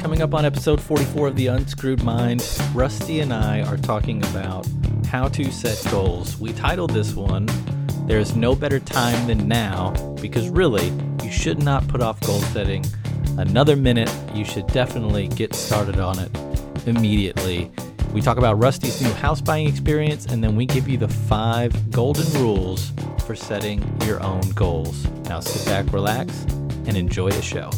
Coming up on episode 44 of The Unscrewed Mind, Rusty and I are talking about how to set goals. We titled this one, There's No Better Time Than Now, because really, you should not put off goal setting another minute. You should definitely get started on it immediately. We talk about Rusty's new house buying experience, and then we give you the 5 golden rules for setting your own goals. Now sit back, relax, and enjoy the show.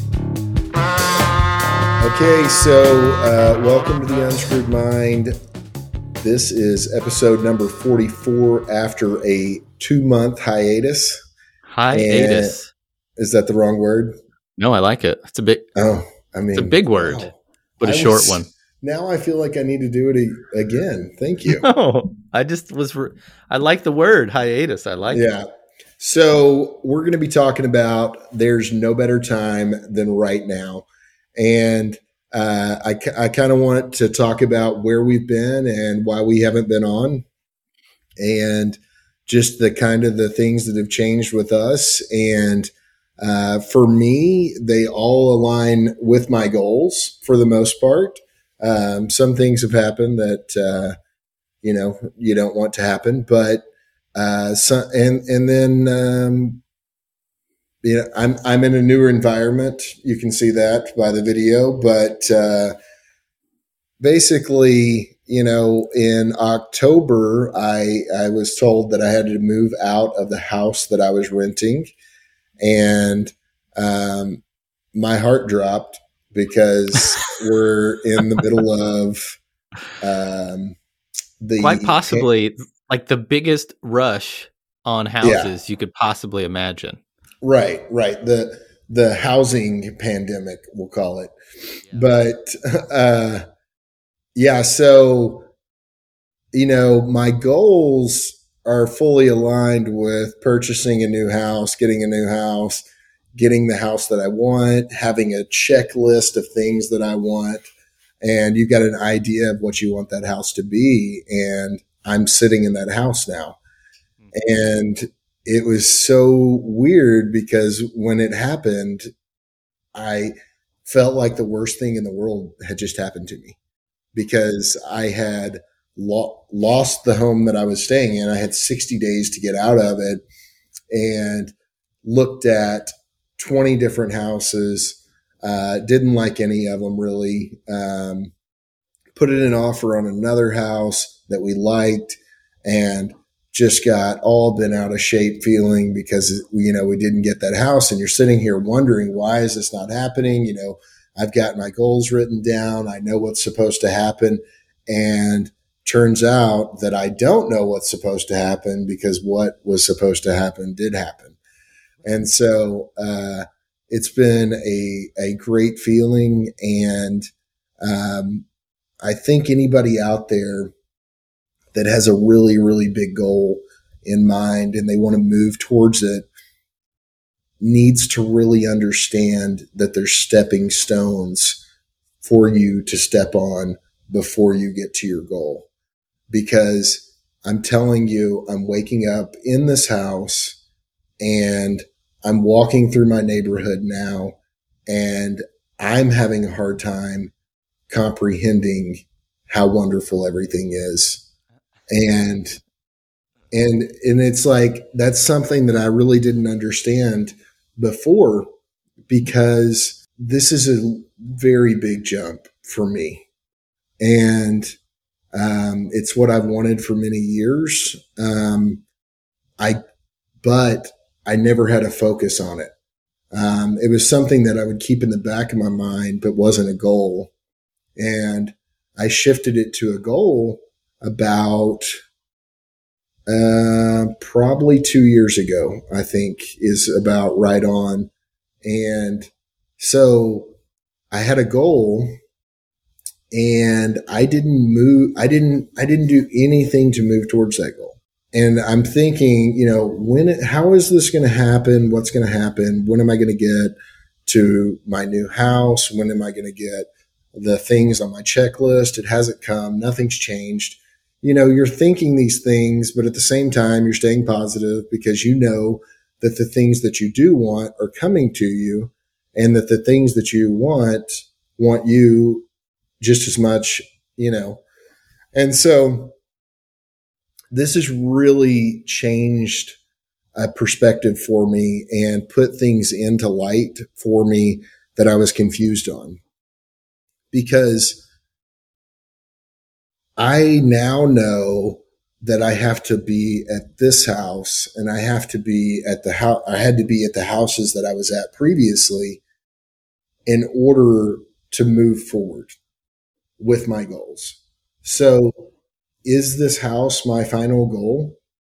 Okay, so welcome to The Unscrewed Mind. This is episode number 44 after a 2-month hiatus. Hiatus. Is that the wrong word? No, I like it. It's a big. It's a big word, but a short one. Now I feel like I need to do it again. Thank you. No, I just was. I like the word hiatus. I like it. Yeah. So we're going to be talking about there's no better time than right now. And I kind of want to talk about where we've been and why we haven't been on, and just the kind of the things that have changed with us. And for me, they all align with my goals for the most part. Some things have happened that you don't want to happen, but I'm in a newer environment. You can see that by the video, but basically, in October, I was told that I had to move out of the house that I was renting, and my heart dropped because we're in the middle of quite possibly like the biggest rush on houses you could possibly imagine. Right. The housing pandemic, we'll call it. Yeah. But so my goals are fully aligned with purchasing a new house, getting the house that I want, having a checklist of things that I want, and you've got an idea of what you want that house to be. And I'm sitting in that house now. And it was so weird because when it happened, I felt like the worst thing in the world had just happened to me, because I had lost the home that I was staying in. I had 60 days to get out of it, and looked at 20 different houses, didn't like any of them really, put in an offer on another house that we liked, and just got all bent out of shape feeling because, we didn't get that house. And you're sitting here wondering, why is this not happening? I've got my goals written down. I know what's supposed to happen. And turns out that I don't know what's supposed to happen, because what was supposed to happen did happen. And so, it's been a great feeling. And, I think anybody out there that has a really, really big goal in mind and they want to move towards it needs to really understand that there's stepping stones for you to step on before you get to your goal. Because I'm telling you, I'm waking up in this house and I'm walking through my neighborhood now, and I'm having a hard time comprehending how wonderful everything is. And it's like, that's something that I really didn't understand before, because this is a very big jump for me. And, it's what I've wanted for many years. But I never had a focus on it. It was something that I would keep in the back of my mind, but wasn't a goal. And I shifted it to a goal about probably 2 years ago, I think is about right on. And so I had a goal, and I didn't do anything to move towards that goal. And I'm thinking, how is this going to happen? What's going to happen? When am I going to get to my new house? When am I going to get the things on my checklist? It hasn't come. Nothing's changed. You're thinking these things, but at the same time, you're staying positive because that the things that you do want are coming to you, and that the things that you want want you just as much, And so this has really changed a perspective for me and put things into light for me that I was confused on. Because I now know that I have to be at this house and I have to be at the house. I had to be at the houses that I was at previously in order to move forward with my goals. So is this house my final goal?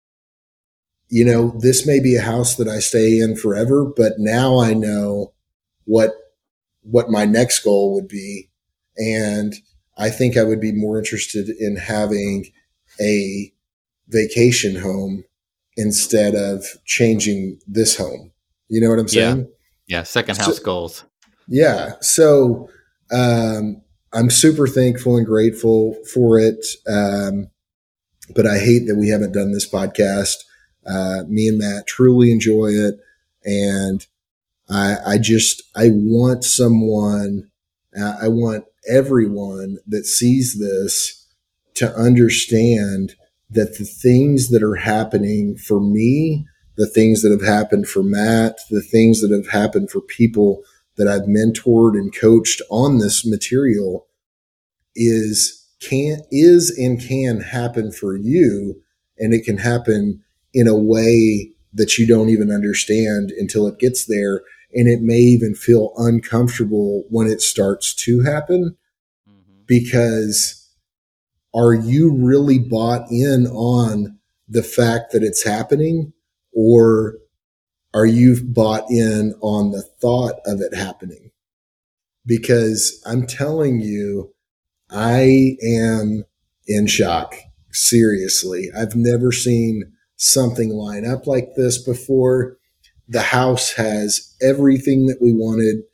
This may be a house that I stay in forever, but now I know what my next goal would be. And I think I would be more interested in having a vacation home instead of changing this home. You know what I'm saying? Yeah. Second house goals. Yeah. So, I'm super thankful and grateful for it. But I hate that we haven't done this podcast. Me and Matt truly enjoy it. And I want I want everyone that sees this to understand that the things that are happening for me, the things that have happened for Matt, the things that have happened for people that I've mentored and coached on this material can happen for you. And it can happen in a way that you don't even understand until it gets there. And it may even feel uncomfortable when it starts to happen, because are you really bought in on the fact that it's happening, or are you bought in on the thought of it happening? Because I'm telling you, I am in shock. Seriously. I've never seen something line up like this before. The house has everything that we wanted.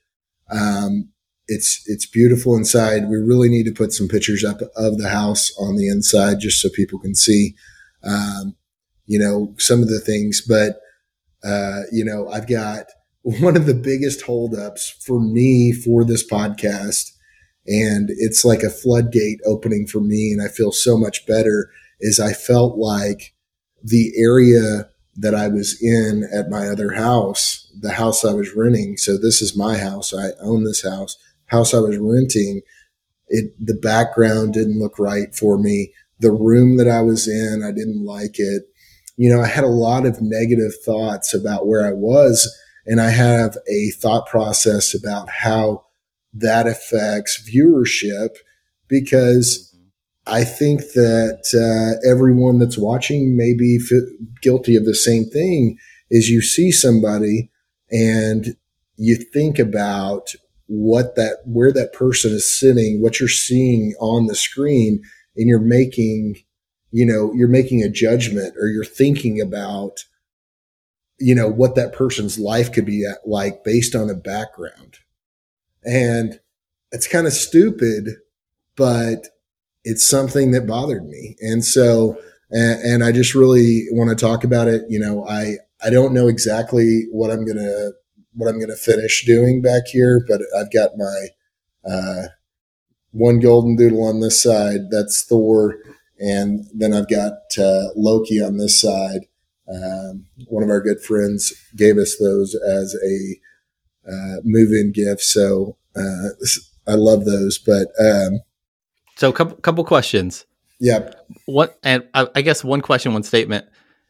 It's beautiful inside. We really need to put some pictures up of the house on the inside just so people can see, some of the things. But, I've got one of the biggest holdups for me for this podcast, and it's like a floodgate opening for me. And I feel so much better, is I felt like the area that I was in at my other house, the house I was renting. So this is my house. I own this house I was renting. The background didn't look right for me. The room that I was in, I didn't like it. I had a lot of negative thoughts about where I was, and I have a thought process about how that affects viewership, because I think that everyone that's watching may be guilty of the same thing. Is you see somebody and you think about where that person is sitting, what you're seeing on the screen, and you're making a judgment, or you're thinking about, what that person's life could be like based on a background. And it's kind of stupid, but it's something that bothered me. And so, and I just really want to talk about it. I don't know exactly what I'm going to finish doing back here, but I've got my, one golden doodle on this side. That's Thor. And then I've got, Loki on this side. One of our good friends gave us those as a, move-in gift. So, I love those, but, so couple questions. Yeah. And I guess one question, one statement.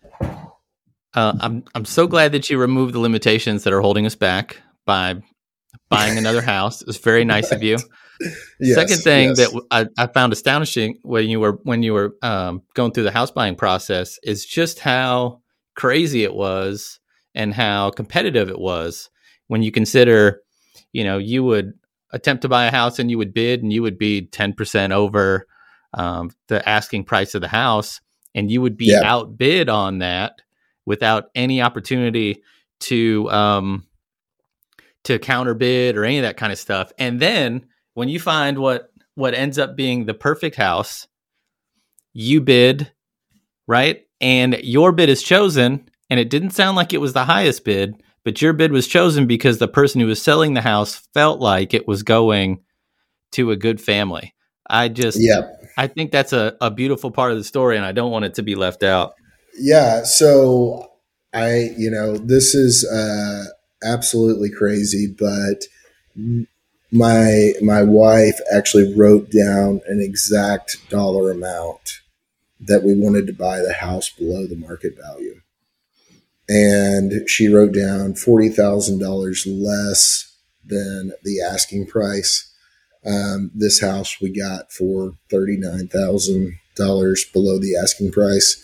I'm so glad that you removed the limitations that are holding us back by buying another house. It was very nice of you. Yes, second thing that I found astonishing when you were going through the house buying process is just how crazy it was and how competitive it was. When you consider, you would attempt to buy a house and you would bid and you would be 10% over the asking price of the house, and you would be outbid on that without any opportunity to counterbid or any of that kind of stuff. And then when you find what ends up being the perfect house, you bid, right? And your bid is chosen, and it didn't sound like it was the highest bid, but your bid was chosen because the person who was selling the house felt like it was going to a good family. I think that's a beautiful part of the story, and I don't want it to be left out. Yeah. So this is absolutely crazy, but my wife actually wrote down an exact dollar amount that we wanted to buy the house below the market value. And she wrote down $40,000 less than the asking price. This house we got for $39,000 below the asking price.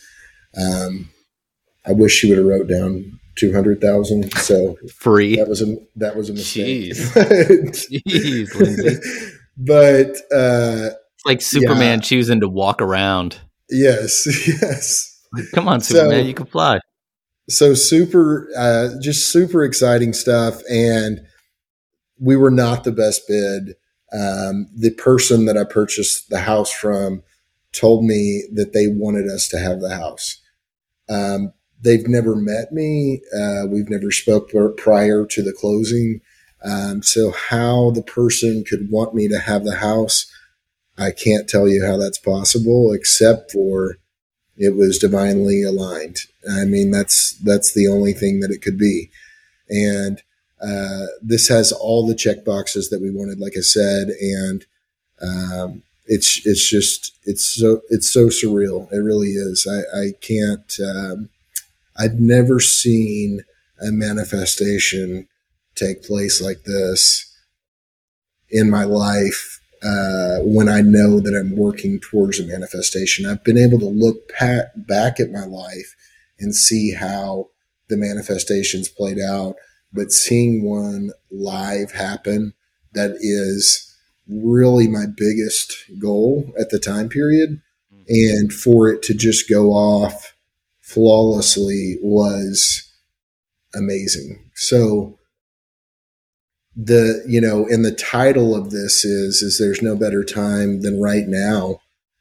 I wish she would have wrote down 200,000. So free. That was a mistake. Jeez, Lindsay. But it's like Superman choosing to walk around. Yes. Come on, Superman, you can fly. So just super exciting stuff. And we were not the best bid. The person that I purchased the house from told me that they wanted us to have the house. They've never met me. We've never spoke prior to the closing. So how the person could want me to have the house, I can't tell you how that's possible, except for it was divinely aligned. I mean, that's the only thing that it could be. And this has all the check boxes that we wanted, like I said, and it's so surreal. It really is. I can't. I've never seen a manifestation take place like this in my life. When I know that I'm working towards a manifestation, I've been able to look back at my life and see how the manifestations played out, but seeing one live happen, that is really my biggest goal at the time period. And for it to just go off flawlessly was amazing. So and the title of this is there's no better time than right now.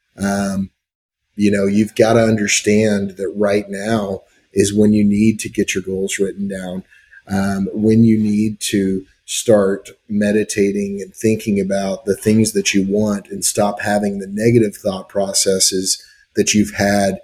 You've got to understand that right now is when you need to get your goals written down, when you need to start meditating and thinking about the things that you want and stop having the negative thought processes that you've had.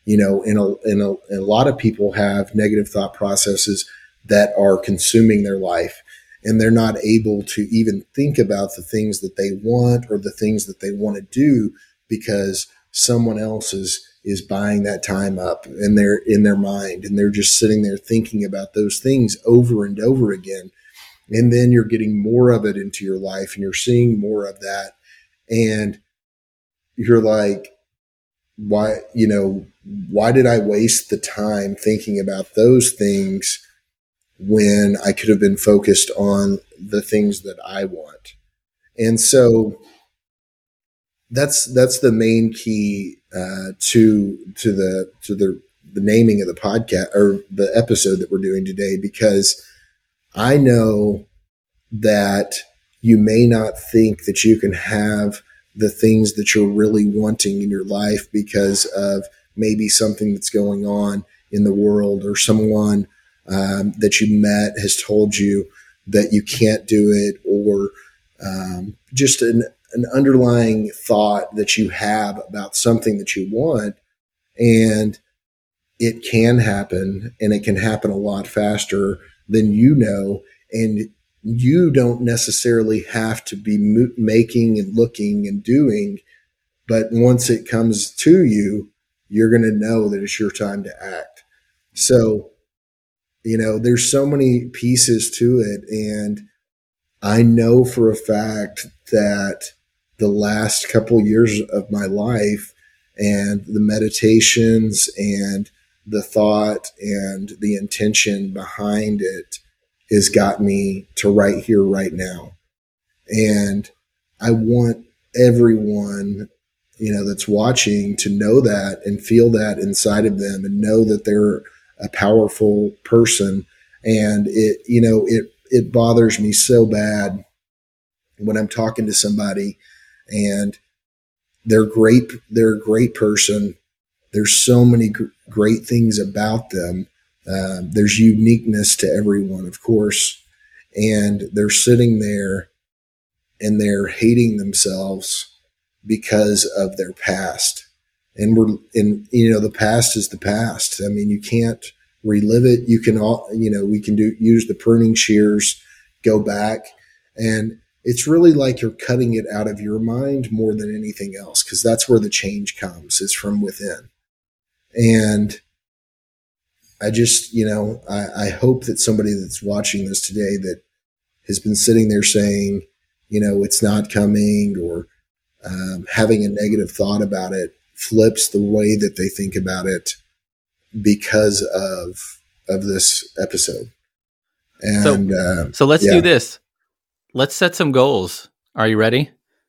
A lot of people have negative thought processes that are consuming their life, and they're not able to even think about the things that they want or the things that they want to do because someone else is buying that time up and they're in their mind, and they're just sitting there thinking about those things over and over again. And then you're getting more of it into your life and you're seeing more of that. And you're like, why did I waste the time thinking about those things when I could have been focused on the things that I want? And so that's the main key to the naming of the podcast or the episode that we're doing today, because I know that you may not think that you can have the things that you're really wanting in your life because of maybe something that's going on in the world, or someone that you met has told you that you can't do it, or just an underlying thought that you have about something that you want. And it can happen, and it can happen a lot faster than and you don't necessarily have to be making and looking and doing, but once it comes to you, you're going to know that it's your time to act. So, there's so many pieces to it. And I know for a fact that the last couple of years of my life and the meditations and the thought and the intention behind it has got me to right here, right now. And I want everyone, that's watching to know that and feel that inside of them and know that they're a powerful person. And it bothers me so bad when I'm talking to somebody and they're a great person. There's so many great things about them. There's uniqueness to everyone, of course, and they're sitting there and they're hating themselves because of their past. And the past is the past. I mean, you can't relive it. You can we can use the pruning shears, go back, and it's really like you're cutting it out of your mind more than anything else, because that's where the change comes, is from within. And I just, I hope that somebody that's watching this today that has been sitting there saying, it's not coming, or having a negative thought about it, flips the way that they think about it because of this episode. And so let's do this. Let's set some goals. Are you ready?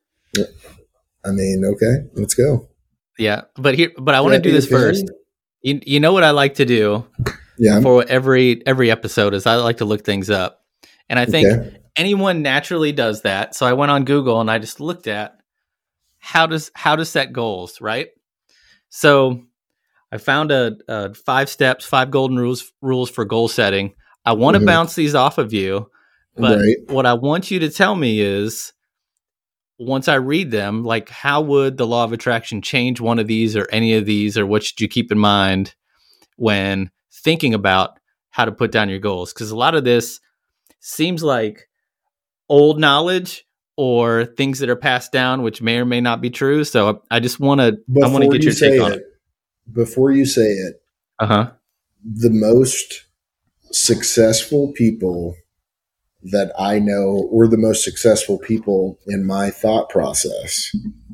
I mean, okay, let's go. Yeah, but I want to do this first. You know what I like to do for every episode is I like to look things up. And I think anyone naturally does that. So I went on Google and I just looked at how to set goals, right? So I found a 5 steps, 5 golden rules for goal setting. I want to bounce these off of you, but what I want you to tell me is, once I read them, like, how would the law of attraction change one of these or any of these, or what should you keep in mind when thinking about how to put down your goals? Because a lot of this seems like old knowledge or things that are passed down, which may or may not be true. So I just want to get your take on it. Before you say it, the most successful people that I know, or the most successful people in my thought process,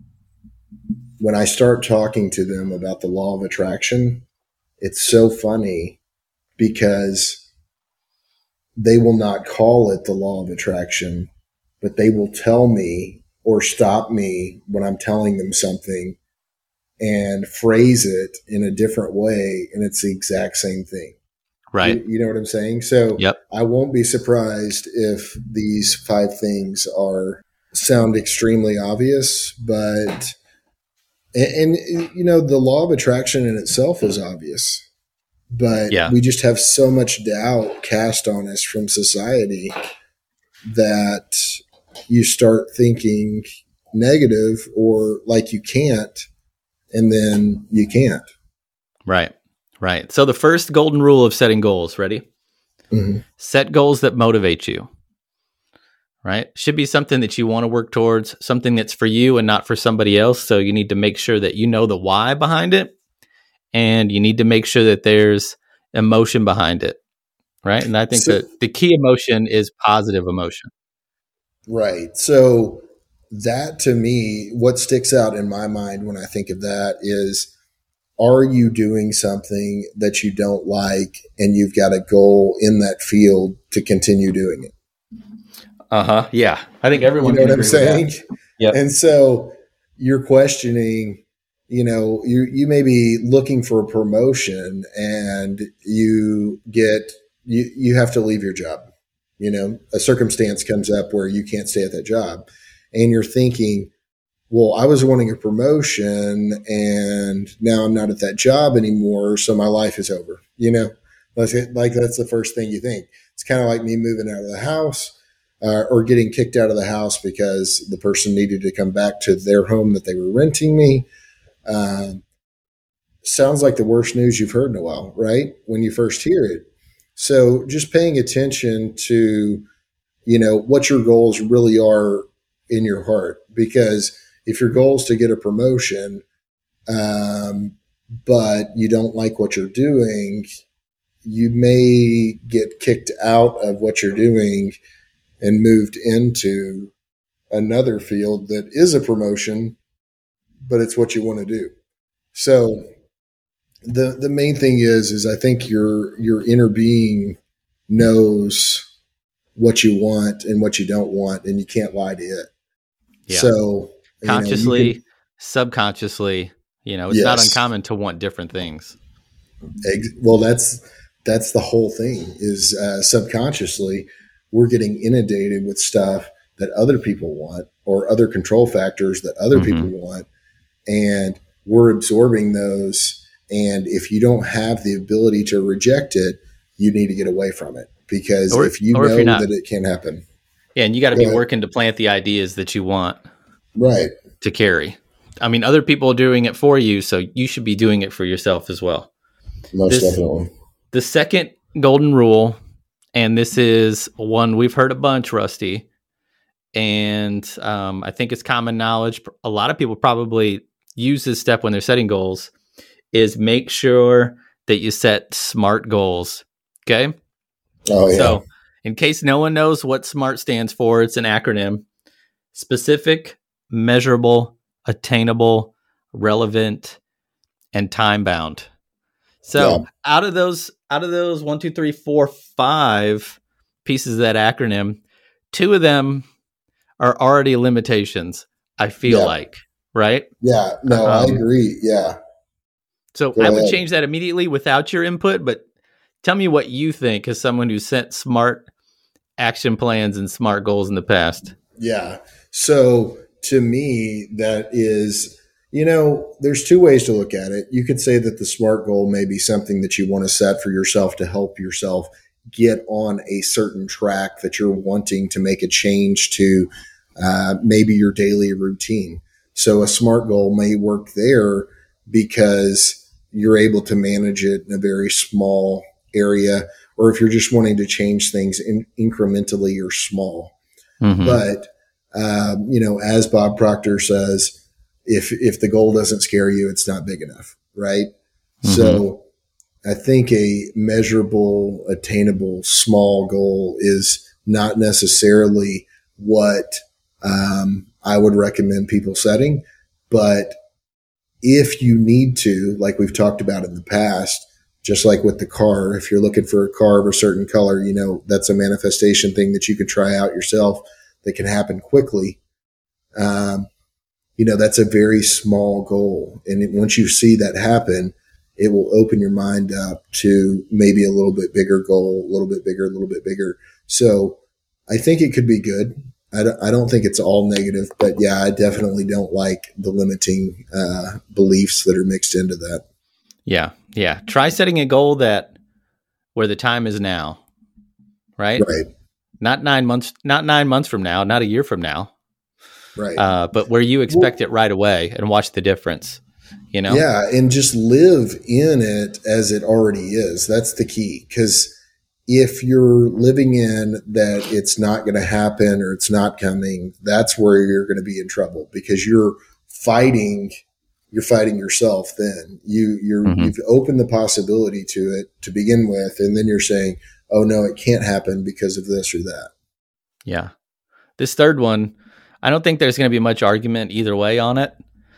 when I start talking to them about the law of attraction, it's so funny because they will not call it the law of attraction, but they will tell me or stop me when I'm telling them something and phrase it in a different way. And it's the exact same thing. Right. You know what I'm saying? So I won't be surprised if these 5 things sound extremely obvious, but, and the law of attraction in itself is obvious, but we just have so much doubt cast on us from society that you start thinking negative or like you can't, and then you can't. Right. Right. So the first golden rule of setting goals, ready? Set goals that motivate you, right? Should be something that you want to work towards, something that's for you and not for somebody else. So you need to make sure that you know the why behind it, and you need to make sure that there's emotion behind it, right? And I think that the key emotion is positive emotion. Right. So that, to me, what sticks out in my mind when I think of that is, are you doing something that you don't like and you've got a goal in that field to continue doing it? Yeah. I think everyone can agree with that. You know what I'm saying? Yep. And so you're questioning, you may be looking for a promotion and you have to leave your job. A circumstance comes up where you can't stay at that job, and you're thinking, well, I was wanting a promotion and now I'm not at that job anymore, so my life is over. Like that's the first thing you think. It's kind of like me moving out of the house or getting kicked out of the house because the person needed to come back to their home that they were renting me. Sounds like the worst news you've heard in a while, right? When you first hear it. So just paying attention to, what your goals really are in your heart, because if your goal is to get a promotion, but you don't like what you're doing, you may get kicked out of what you're doing and moved into another field that is a promotion, but it's what you want to do. So the main thing is I think your inner being knows what you want and what you don't want, and you can't lie to it. Yeah. So consciously, subconsciously, it's not uncommon to want different things. Well, that's the whole thing is subconsciously we're getting inundated with stuff that other people want, or other control factors that other people want, and we're absorbing those. And if you don't have the ability to reject it, you need to get away from it, because if you know that it can happen. Yeah, and you got to Go be ahead. working to plant the ideas that you want Right. to carry. I mean, other people are doing it for you, so you should be doing it for yourself as well. Most This definitely. the second golden rule, and this is one we've heard a bunch, Rusty, and I think it's common knowledge. A lot of people probably use this step when they're setting goals. Is make sure that you set SMART goals. Okay, Oh yeah. so in case no one knows what SMART stands for, it's an acronym: specific, measurable, attainable, relevant, and time bound. Yeah. So out of those 1, 2, 3, 4, 5 pieces of that acronym, 2 of them are already limitations, I feel Yeah. like, right? Yeah. No, I Um, agree. Yeah. So Go I would ahead. change that immediately without your input, but tell me what you think as someone who set SMART action plans and SMART goals in the past. Yeah. So to me, that is, there's two ways to look at it. You could say that the SMART goal may be something that you want to set for yourself to help yourself get on a certain track that you're wanting to make a change to, maybe your daily routine. So a SMART goal may work there because you're able to manage it in a very small area, or if you're just wanting to change things incrementally or small. Mm-hmm. But as Bob Proctor says, if the goal doesn't scare you, it's not big enough, right? Mm-hmm. So I think a measurable, attainable, small goal is not necessarily what I would recommend people setting. But if you need to, like we've talked about in the past, just like with the car, if you're looking for a car of a certain color, that's a manifestation thing that you could try out yourself that can happen quickly. That's a very small goal. And once you see that happen, it will open your mind up to maybe a little bit bigger goal, a little bit bigger, a little bit bigger. So I think it could be good. I don't think it's all negative, but yeah, I definitely don't like the limiting beliefs that are mixed into that. Yeah. Yeah. Try setting a goal where the time is now, right? Right. Not 9 months from now, not a year from now. Right. But where you expect it right away and watch the difference, Yeah. And just live in it as it already is. That's the key. Because if you're living in that it's not going to happen or it's not coming, that's where you're going to be in trouble, because you're fighting yourself. Then you've opened the possibility to it to begin with. And then you're saying, oh no, it can't happen because of this or that. Yeah. This third one, I don't think there's going to be much argument either way on it.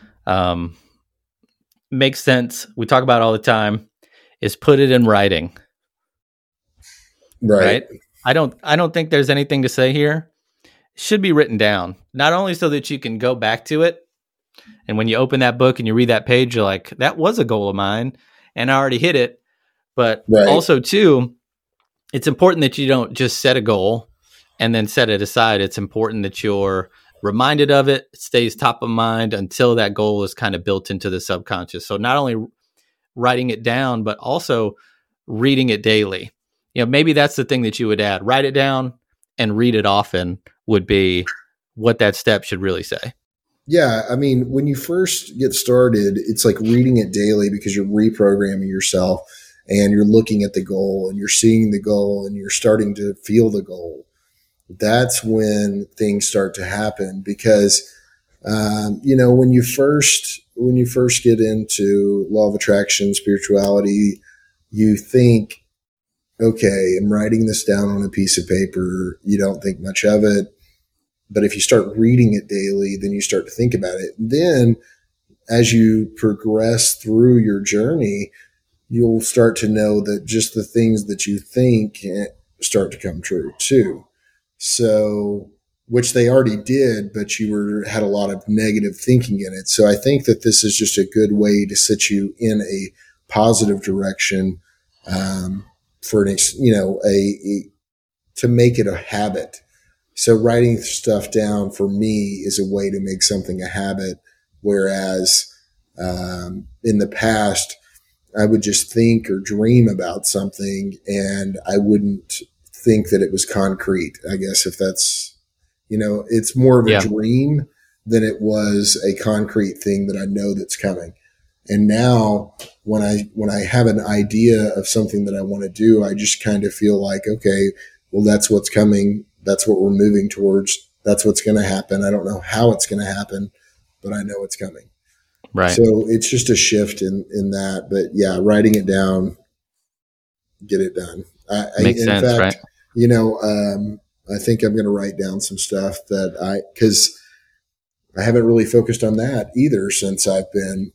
Makes sense. We talk about it all the time, is put it in writing. Right. I don't think there's anything to say here. It should be written down, not only so that you can go back to it, and when you open that book and you read that page, you're like, that was a goal of mine and I already hit it. But also too, it's important that you don't just set a goal and then set it aside. It's important that you're reminded of it. It stays top of mind until that goal is kind of built into the subconscious. So not only writing it down, but also reading it daily. Maybe that's the thing that you would add. Write it down and read it often would be what that step should really say. Yeah. I mean, when you first get started, it's like reading it daily because you're reprogramming yourself and you're looking at the goal and you're seeing the goal and you're starting to feel the goal. That's when things start to happen, because, when you first get into law of attraction, spirituality, you think, okay, I'm writing this down on a piece of paper. You don't think much of it. But if you start reading it daily, then you start to think about it. Then as you progress through your journey, you'll start to know that just the things that you think start to come true too. So, which they already did, but you had a lot of negative thinking in it. So I think that this is just a good way to set you in a positive direction, for to make it a habit. So writing stuff down for me is a way to make something a habit. Whereas, in the past, I would just think or dream about something and I wouldn't think that it was concrete, I guess, if that's it's more of a Yeah. dream than it was a concrete thing that I know that's coming. And now when I have an idea of something that I want to do, I just kind of feel like, okay, well, that's what's coming. That's what we're moving towards. That's what's going to happen. I don't know how it's going to happen, but I know it's coming. Right. So it's just a shift in that. But yeah, writing it down, get it done. Makes sense, in fact, right? I think I'm going to write down some stuff because I haven't really focused on that either since I've been,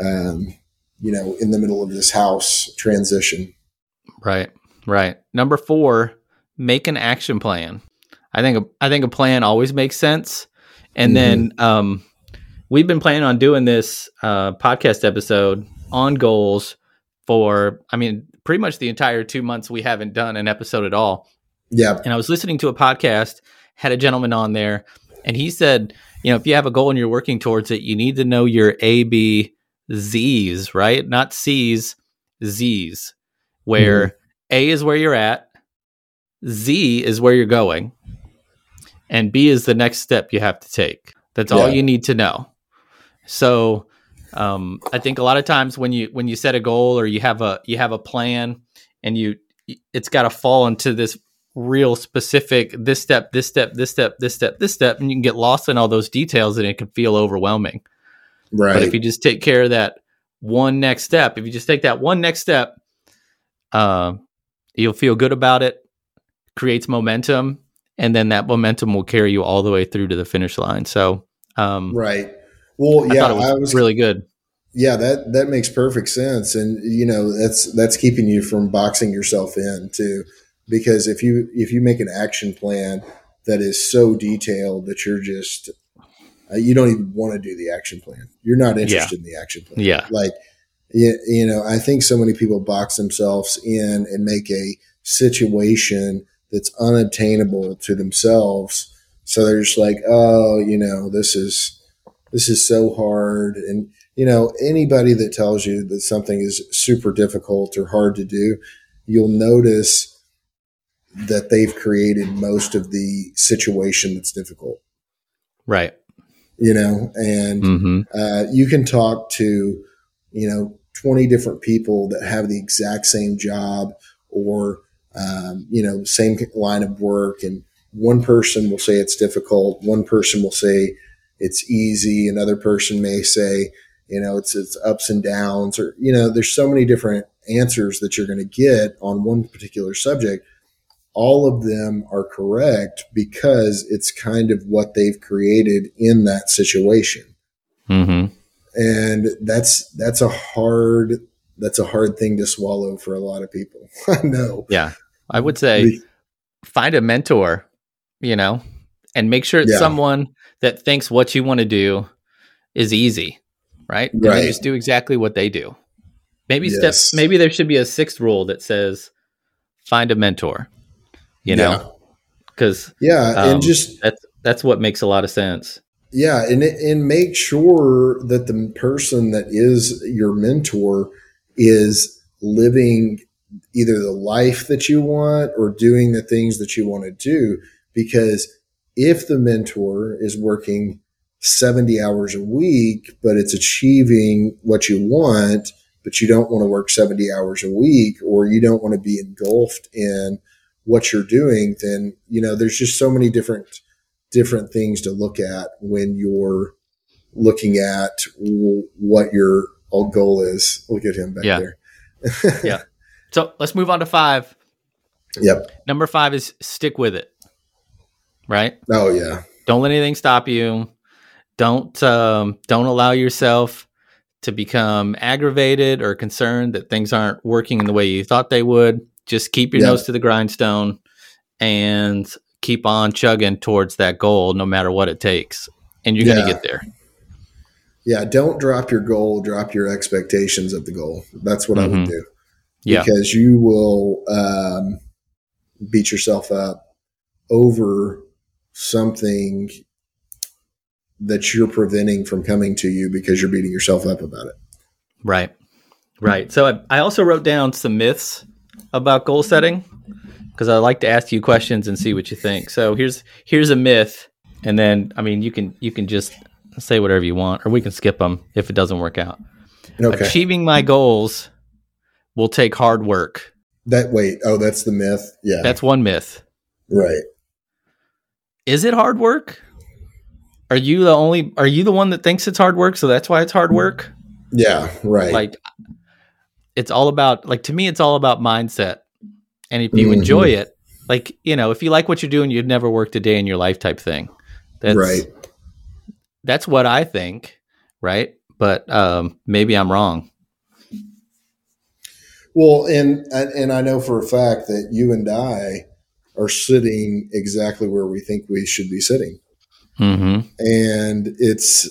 in the middle of this house transition. Right. Number 4, make an action plan. I think a plan always makes sense. And then we've been planning on doing this podcast episode on goals for, pretty much the entire 2 months we haven't done an episode at all. Yeah. And I was listening to a podcast, had a gentleman on there, and he said, if you have a goal and you're working towards it, you need to know your A, B, Z's, right? Not C's, Z's, where A is where you're at, Z is where you're going, and B is the next step you have to take. That's all you need to know. So I think a lot of times when you set a goal or you have a plan and it's got to fall into this real specific this step, and you can get lost in all those details and it can feel overwhelming. Right. But if you just take care of that one next step, if you just take that one next step, you'll feel good about it, creates momentum, and then that momentum will carry you all the way through to the finish line. So, right. Well, yeah, I thought it was really good. Yeah, that makes perfect sense. And, that's keeping you from boxing yourself in too. Because if you make an action plan that is so detailed that you're just, you don't even want to do the action plan. You're not interested in the action plan. Yeah. Like, I think so many people box themselves in and make a situation that's unattainable to themselves. So they're just like, oh, this is so hard. And, anybody that tells you that something is super difficult or hard to do, you'll notice that they've created most of the situation that's difficult. Right. And you can talk to, 20 different people that have the exact same job or, same line of work. And one person will say it's difficult. One person will say it's easy. Another person may say, it's ups and downs or, there's so many different answers that you're going to get on one particular subject. All of them are correct because it's kind of what they've created in that situation. Mm-hmm. And that's a hard thing to swallow for a lot of people. I know. Yeah. I would say find a mentor, and make sure it's someone that thinks what you want to do is easy, right? And then just do exactly what they do. Maybe there should be a 6th rule that says find a mentor. Because and just that's what makes a lot of sense. Yeah, and make sure that the person that is your mentor is living either the life that you want or doing the things that you want to do. Because if the mentor is working 70 hours a week, but it's achieving what you want, but you don't want to work 70 hours a week, or you don't want to be engulfed in what you're doing, then, there's just so many different things to look at when you're looking at what your goal is. Look at him back there. Yeah. So let's move on to 5. Yep. Number 5 is stick with it. Right? Oh yeah. Don't let anything stop you. Don't allow yourself to become aggravated or concerned that things aren't working in the way you thought they would. Just keep your nose to the grindstone and keep on chugging towards that goal, no matter what it takes. And you're going to get there. Yeah. Don't drop your goal, drop your expectations of the goal. That's what I would do. Yeah. Because you will beat yourself up over something that you're preventing from coming to you because you're beating yourself up about it. Right. So I also wrote down some myths about goal setting because I like to ask you questions and see what you think. So here's a myth. And then, I mean, you can just say whatever you want, or we can skip them if it doesn't work out. Okay. Achieving my goals will take hard work. That's the myth. Yeah. That's one myth. Right. Is it hard work? Are you the one that thinks it's hard work? So that's why it's hard work? Yeah. Right. Like, it's all about, like, to me, it's all about mindset. And if you enjoy it, like, you know, if you like what you're doing, you'd never worked a day in your life type thing. That's what I think. Right. But maybe I'm wrong. Well, and I know for a fact that you and I are sitting exactly where we think we should be sitting. Mm-hmm. And it's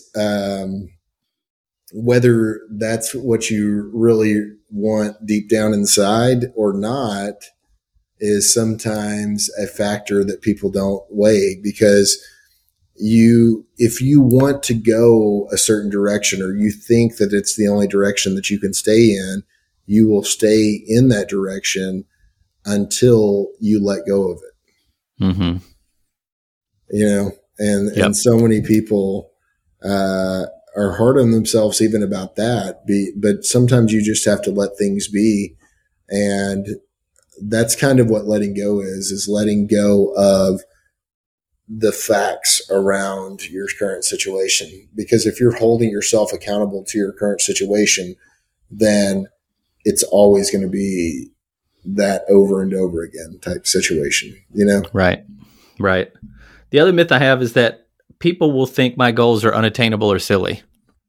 whether that's what you really want deep down inside or not is sometimes a factor that people don't weigh, because if you want to go a certain direction, or you think that it's the only direction that you can stay in, you will stay in that direction until you let go of it. Mm-hmm. You know, and so many people are hard on themselves even about that. But sometimes you just have to let things be. And that's kind of what letting go is letting go of the facts around your current situation. Because if you're holding yourself accountable to your current situation, then it's always going to be that over and over again type situation, you know? Right. The other myth I have is that people will think my goals are unattainable or silly.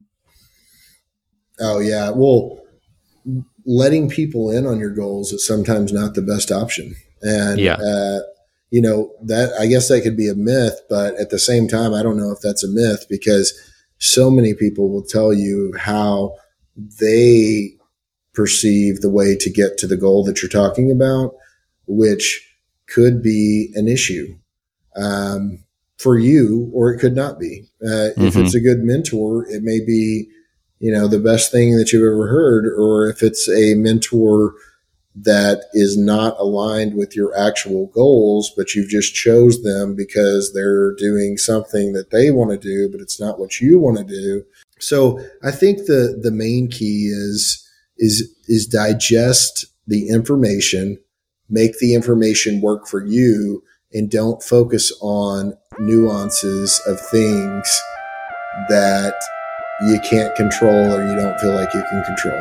Oh yeah. Well, letting people in on your goals is sometimes not the best option. And, you know, that, I guess that could be a myth, but at the same time, I don't know if that's a myth, because so many people will tell you how they perceive the way to get to the goal that you're talking about, which could be an issue for you, or it could not be. If it's a good mentor, it may be, you know, the best thing that you've ever heard. Or if it's a mentor that is not aligned with your actual goals, but you've just chose them because they're doing something that they want to do, but it's not what you want to do. So I think the main key is digest the information, make the information work for you, and don't focus on nuances of things that you can't control or you don't feel like you can control.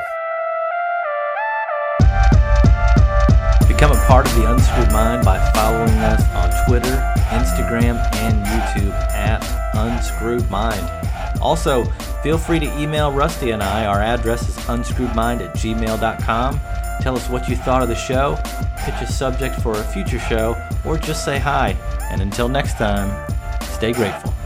Become a part of the Unscrewed Mind by following us on Twitter, Instagram, and YouTube at Unscrewed Mind. Also, feel free to email Rusty and I. Our address is unscrewedmind@gmail.com. Tell us what you thought of the show, pitch a subject for a future show, or just say hi. And until next time, stay grateful.